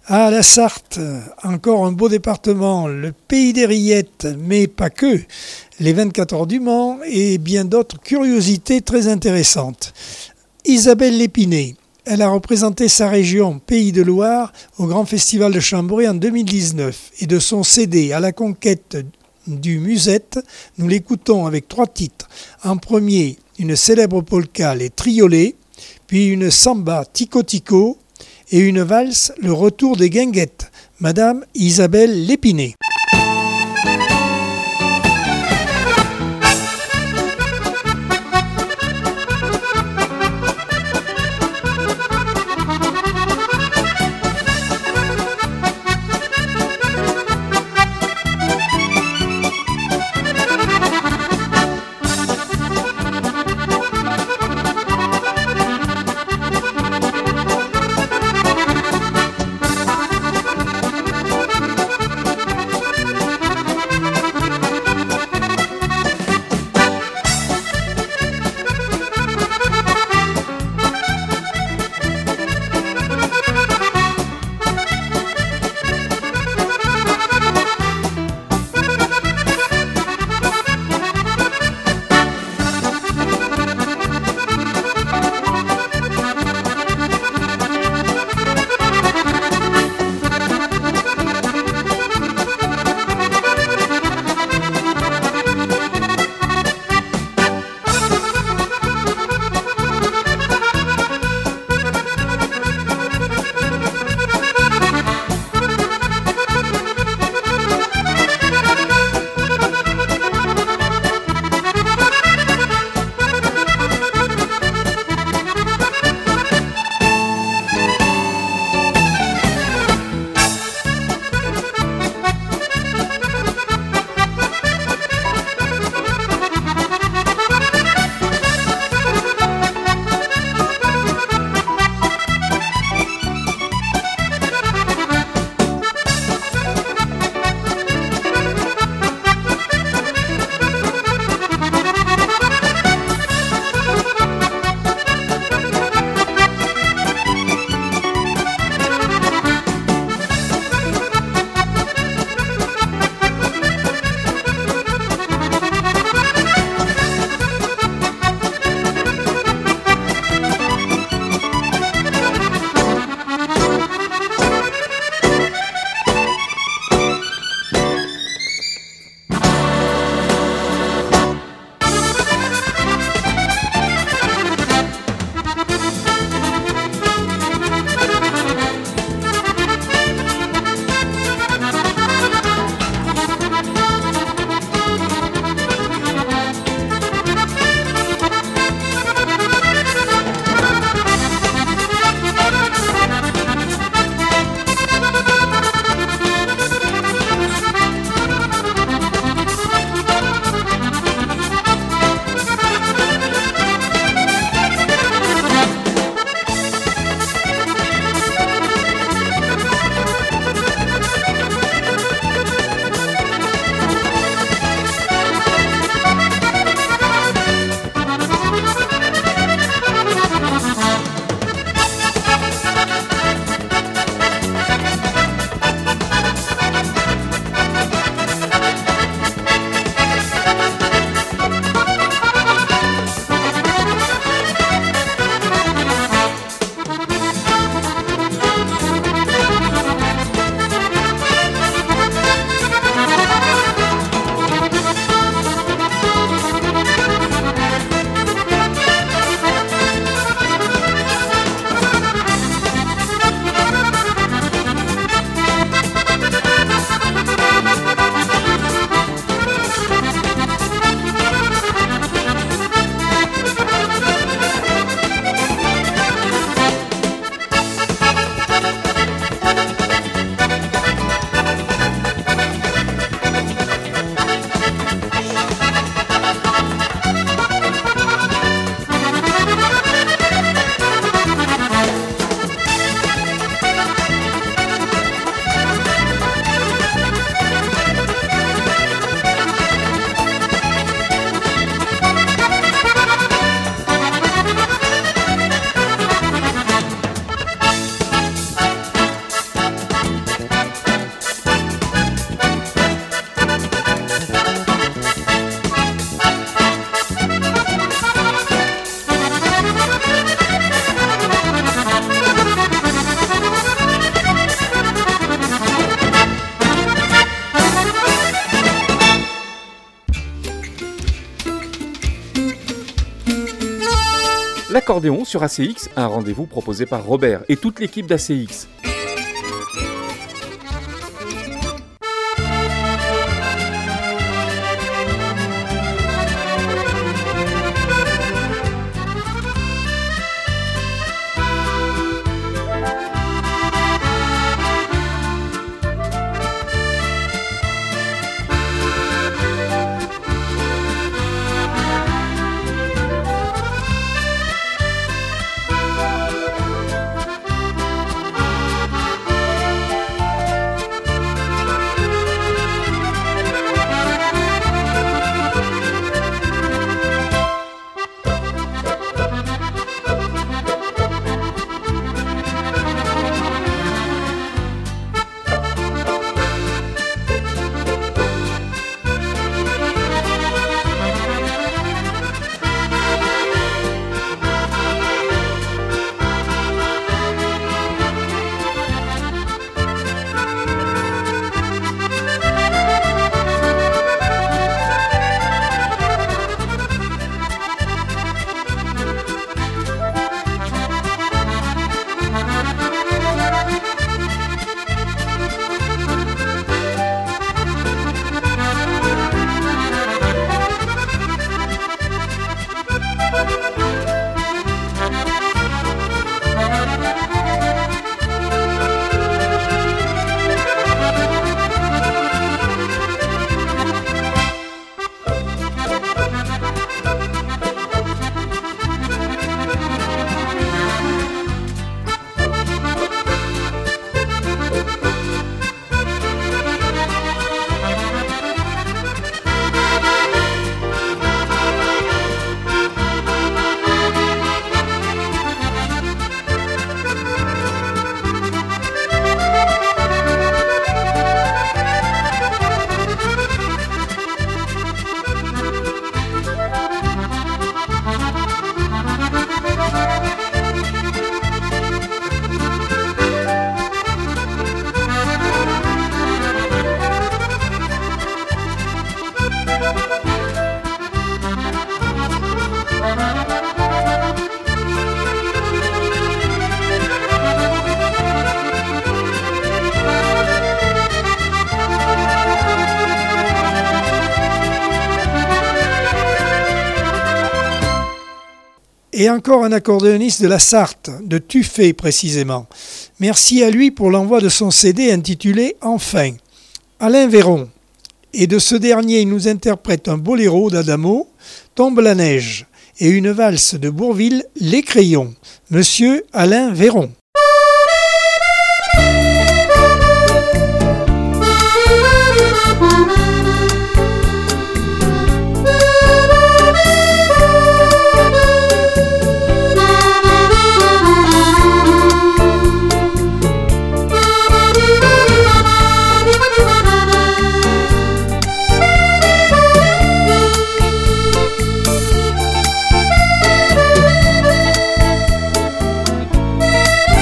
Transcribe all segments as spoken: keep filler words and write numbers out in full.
Ah, la Sarthe, encore un beau département, le pays des rillettes, mais pas que, les vingt-quatre heures du Mans et bien d'autres curiosités très intéressantes. Isabelle Lépinay, elle a représenté sa région, Pays de Loire, au Grand Festival de Chambéry en deux mille dix-neuf et de son C D à la conquête du Musette, nous l'écoutons avec trois titres. En premier, une célèbre polka, les Triolets, puis une samba, Tico Tico, et une valse, le retour des guinguettes. Madame Isabelle Lépinay. l'accordéon sur A C X, un rendez-vous proposé par Robert et toute l'équipe d'A C X. Et encore un accordéoniste de la Sarthe, de Tuffet précisément. Merci à lui pour l'envoi de son C D intitulé « Enfin ». Alain Véron. Et de ce dernier, il nous interprète un boléro d'Adamo, « Tombe la neige », et une valse de Bourvil, « Les crayons ». Monsieur Alain Véron. Thank you.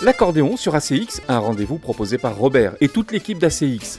L'accordéon sur A C X, un rendez-vous proposé par Robert et toute l'équipe d'A C X.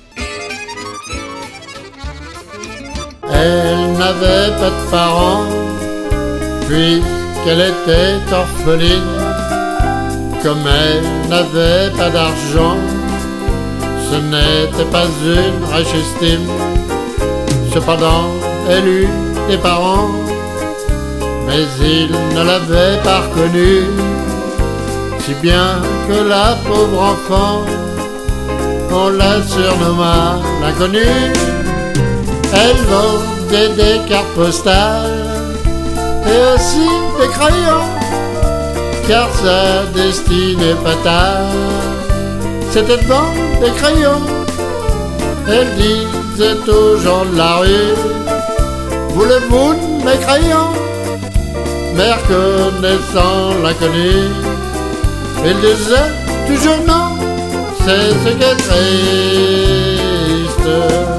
Elle n'avait pas de parents, puisqu'elle était orpheline. Comme elle n'avait pas d'argent, ce n'était pas une richissime. Cependant, elle eut des parents, mais ils ne l'avaient pas reconnue, si bien que la pauvre enfant, on la surnomma l'inconnue. Elle vendait des cartes postales et aussi des crayons, car sa destinée fatale, c'était de vendre des crayons. Elle disait aux gens de la rue, voulez-vous de mes crayons? Mais reconnaissant l'inconnu, il disait toujours non, c'est ce qui est triste.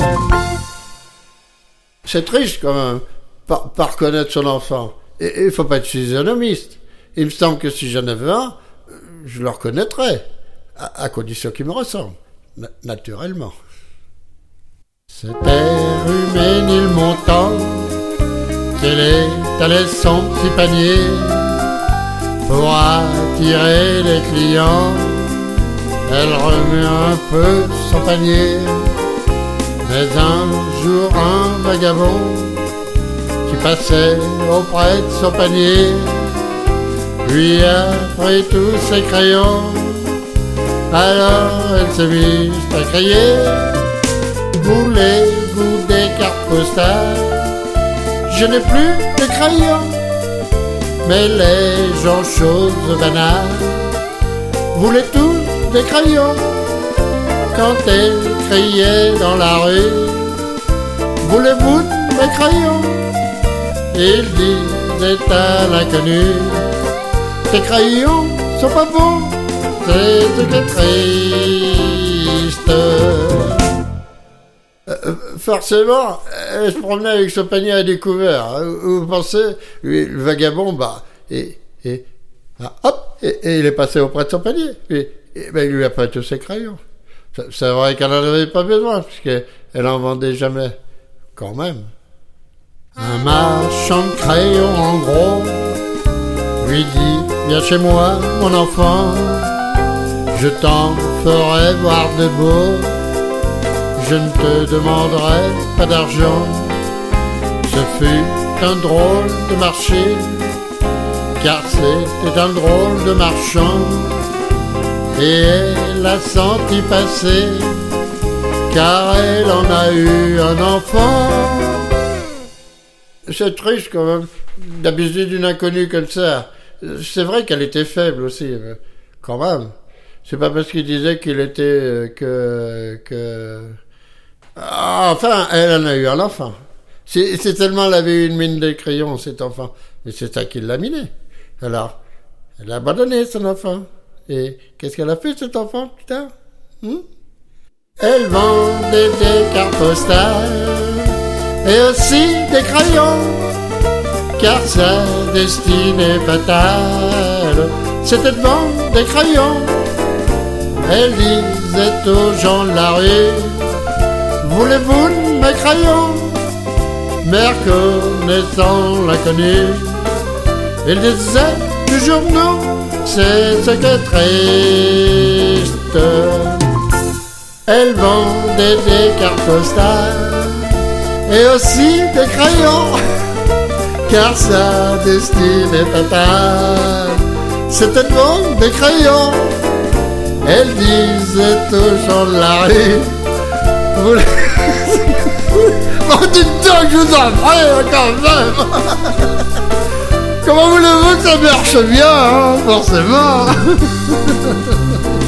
C'est triste quand même, pas, pas reconnaître son enfant. Et il faut pas être physionomiste. Il me semble que si j'en avais un, je le reconnaîtrais, à, à condition qu'il me ressemble, na- naturellement. C'était rue Ménilmontant qu'elle étalait son petit panier pour attirer les clients. Elle remuait un peu son panier, mais un jour un vagabond qui passait auprès de son panier lui a pris tous ses crayons. Alors elle s'est mise à crier, voulez-vous des cartes postales? Je n'ai plus de crayons. Mais les gens, choses banales, voulaient tous des crayons. Quand elle criait dans la rue, voulez-vous des crayons? Il disait à l'inconnu, tes crayons sont pas bons, c'est ce qui est triste. Euh, forcément, elle se promenait avec son panier à découvert. Vous pensez, lui, le vagabond, bah, et, et, ah, hop, et, et il est passé auprès de son panier. Et, et ben, il lui a pris tous ses crayons. C'est vrai qu'elle n'en avait pas besoin, puisqu'elle en vendait jamais, quand même. Un marchand de crayons en gros lui dit, viens chez moi, mon enfant, je t'en ferai voir de beau. Je ne te demanderai pas d'argent. Ce fut un drôle de marché, car c'était un drôle de marchand. Et elle a senti passer, car elle en a eu un enfant. C'est triste quand même d'abuser d'une inconnue comme ça. C'est vrai qu'elle était faible aussi, mais quand même. C'est pas parce qu'il disait qu'il était que... que... Ah, enfin, elle en a eu un enfant. C'est, c'est tellement elle avait eu une mine de crayon, cet enfant. Et c'est ça qui l'a miné. Alors, elle a abandonné son enfant. Et qu'est-ce qu'elle a fait, cet enfant, putain hmm? Elle vendait des cartes postales et aussi des crayons, car sa destinée fatale, c'était de vendre des crayons. Elle disait aux gens de la rue, voulez-vous de mes crayons? Mais reconnaissant l'inconnu, il disait toujours non, c'est ce qui est triste. Elle vendait des cartes postales et aussi des crayons, car sa destinée fatale, c'était de vendre des crayons. Elle disait aux gens de la rue, vous les... Oh, dites donc, je vous en prie, quand même. Comment voulez-vous que ça marche bien, hein, forcément.